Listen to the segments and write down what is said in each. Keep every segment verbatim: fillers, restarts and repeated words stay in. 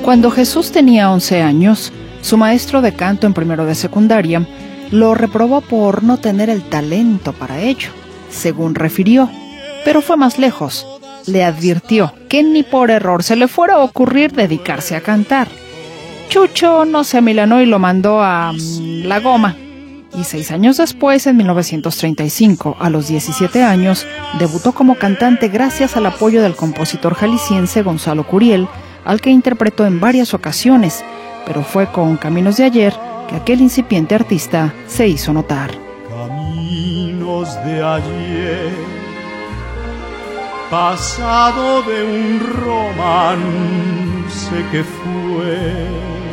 Cuando Jesús tenía once años, su maestro de canto en primero de secundaria lo reprobó por no tener el talento para ello, según refirió, pero fue más lejos. Le advirtió que ni por error se le fuera a ocurrir dedicarse a cantar. Chucho no se amilanó y lo mandó a um, la goma. Y seis años después, en mil novecientos treinta y cinco, a los diecisiete años, debutó como cantante gracias al apoyo del compositor jalisciense Gonzalo Curiel, al que interpretó en varias ocasiones, pero fue con Caminos de Ayer que aquel incipiente artista se hizo notar. Caminos de ayer, pasado de un romance que fue.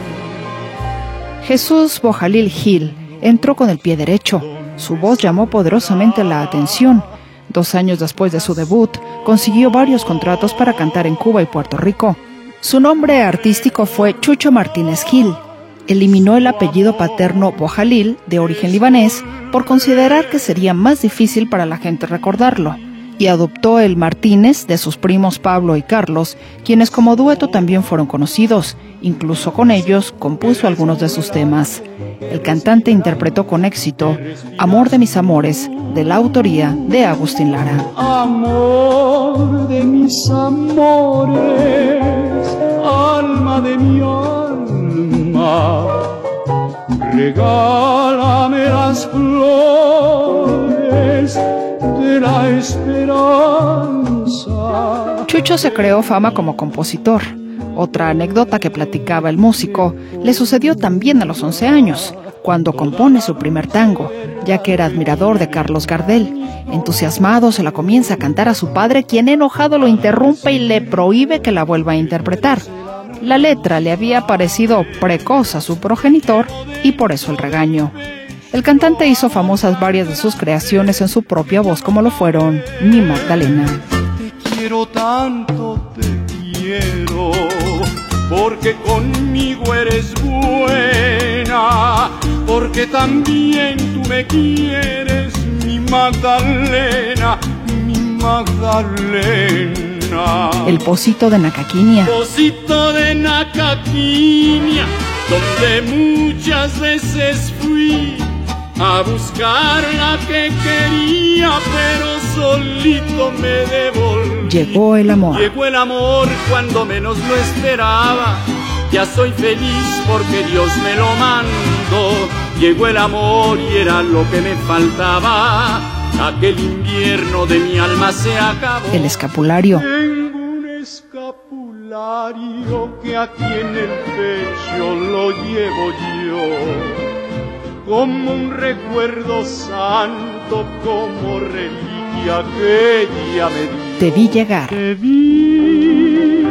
Jesús Bojalil Gil entró con el pie derecho. Su voz llamó poderosamente la atención. Dos años después de su debut, consiguió varios contratos para cantar en Cuba y Puerto Rico. Su nombre artístico fue Chucho Martínez Gil. Eliminó el apellido paterno Bojalil, de origen libanés, por considerar que sería más difícil para la gente recordarlo, y adoptó el Martínez de sus primos Pablo y Carlos, quienes como dueto también fueron conocidos. Incluso con ellos compuso algunos de sus temas. El cantante interpretó con éxito Amor de mis amores, de la autoría de Agustín Lara. Amor de mis amores, alma de mi alma, regálame las flores de la esperanza. Chucho se creó fama como compositor. Otra anécdota que platicaba el músico le sucedió también a los once años, cuando compone su primer tango, ya que era admirador de Carlos Gardel. Entusiasmado se la comienza a cantar a su padre, quien enojado lo interrumpe y le prohíbe que la vuelva a interpretar. La letra le había parecido precoz a su progenitor y por eso el regaño. El cantante hizo famosas varias de sus creaciones en su propia voz, como lo fueron Mi Magdalena. Te quiero tanto, te quiero, porque conmigo eres buena, porque también tú me quieres, mi Magdalena, mi Magdalena. El Pocito de Nacaquinia. Pocito de Nacaquinia, donde muchas veces fui a buscar la que quería, pero solito me devolví. Llegó el amor. Llegó el amor cuando menos lo esperaba. Ya soy feliz porque Dios me lo mandó. Llegó el amor y era lo que me faltaba. Aquel invierno de mi alma se acabó. El escapulario. Tengo un escapulario que aquí en el pecho lo llevo yo, como un recuerdo santo, como reliquia que ella me dio. Te vi llegar. Te vi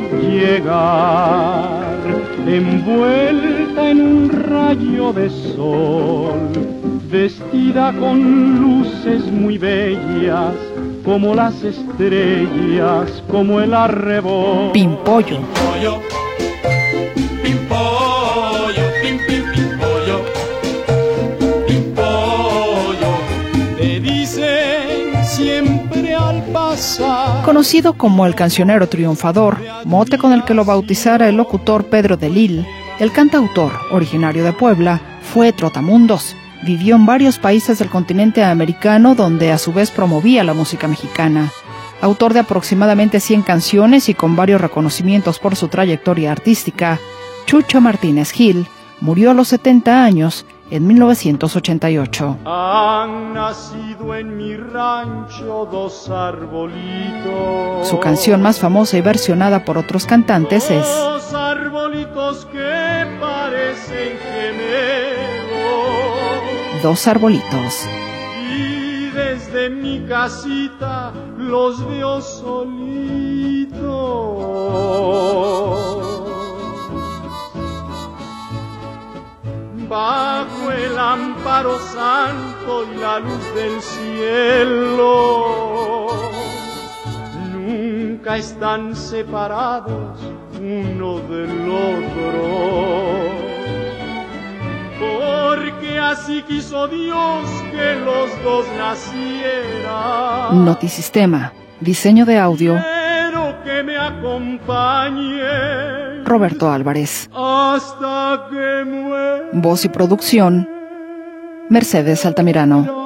llegar, envuelta en un rayo de sol, vestida con luces muy bellas, como las estrellas, como el arrebol. Pimpollo. Pimpollo, pimpollo, pim, pim, pimpollo. Siempre al pasar. Conocido como el cancionero triunfador, mote con el que lo bautizara el locutor Pedro de Lille, el cantautor, originario de Puebla, fue trotamundos. Vivió en varios países del continente americano, donde a su vez promovía la música mexicana. Autor de aproximadamente cien canciones y con varios reconocimientos por su trayectoria artística, Chucho Martínez Gil murió a los setenta años en mil novecientos ochenta y ocho. Han nacido en mi rancho dos arbolitos. Su canción más famosa y versionada por otros cantantes es Dos arbolitos que parecen gemelos. Dos arbolitos. Y desde mi casita los veo solitos. Bajo el amparo santo y la luz del cielo, nunca están separados uno del otro, porque así quiso Dios que los dos nacieran. Notisistema, diseño de audio, Quiero que me acompañe Roberto Álvarez. Hasta que muera. Voz y producción, Mercedes Altamirano.